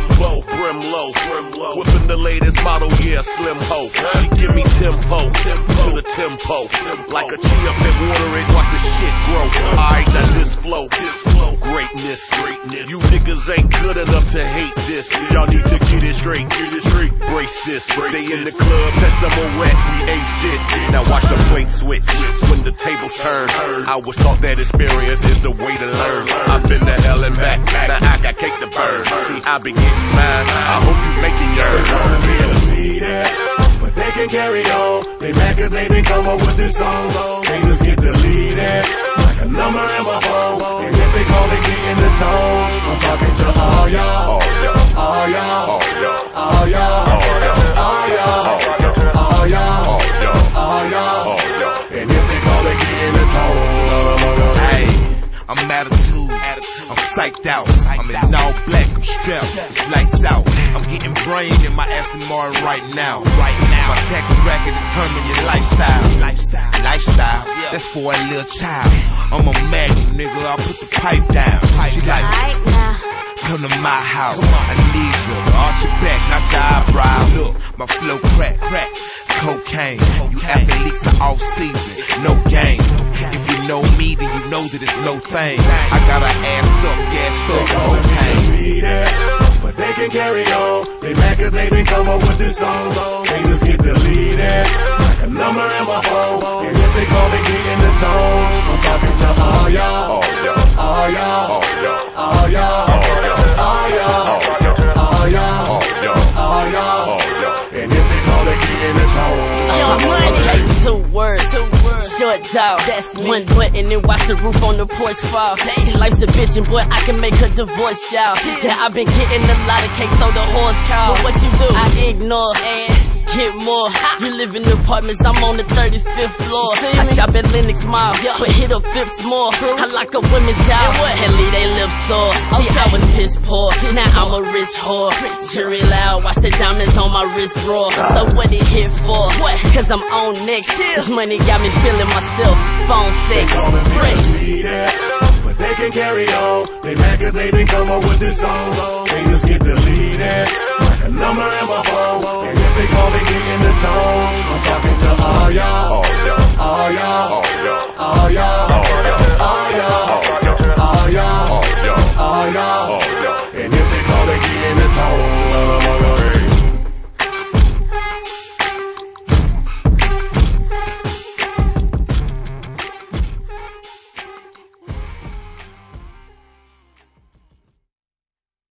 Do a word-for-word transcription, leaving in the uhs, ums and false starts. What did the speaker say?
Timbo, Brimlow, Brimlow. Whipping the latest model, yeah, slim ho. She give me tempo, to the tempo. Like a chi up and water it, watch the shit grow. Alright, now this flow, this flow, greatness, greatness. You niggas ain't good enough to hate this. Y'all need to get it straight, get it straight. Brace this, they in the club, test them a wet, we aced it. Now watch the plate switch, when the tables turn. I was taught that experience is the way to learn. I've been to hell and back, now I got cake to burn. See, I be getting mine, I hope you making yours. They wanna be able to see that, but they can carry on. They mad cause they been come up with this song. They just get deleted, like a number in my phone. And if they call, they get in the tone. I'm talking to all y'all, all y'all, all y'all, all y'all, all y'all, all y'all, all y'all, all y'all. And if they call, they get in the tone. Hey, I'm attitude, I'm psyched out. I'm in all black, I'm strapped, it's lights out. I'm getting brain in my Aston Martin right now. Right now, my tax bracket determine your lifestyle. Lifestyle, lifestyle, that's for a little child. I'm a magnum, nigga, I put the pipe down. She like, come to my house, I need you to arch your back, not your eyebrows. Look, my flow crack, crack, cocaine. You athletes are off season, no game. If you know me, then you know that it's no thing. I got an ass up, gas up, cocaine. But they can carry on. They mad cause they been come up with this song. They just get deleted, like a number in my phone. And if they call, they get in the tone. I'm talking to all y'all, all y'all, all y'all, all y'all, all y'all, all y'all, all y'all. And if they call, they get in the tone. Like two words, two words, short dog. That's me. One button and watch the roof on the porch fall. See, life's a bitch and boy, I can make her divorce, y'all. Yeah, I've been getting a lot of cake, so the horse call. But what you do? I ignore and get more. You live in apartments, I'm on the thirty-fifth floor. I shop at Lenox Mall, but hit up Phipps more. I lock up women job and leave they lips sore. See, I was piss poor, now I'm a rich whore. Jury loud, watch the diamonds on my wrist roar. So what it hit for? Cause I'm on next. This money got me feeling myself. Phone sex, fresh. But they can carry on. They mad cause they been come up with this song. They just get the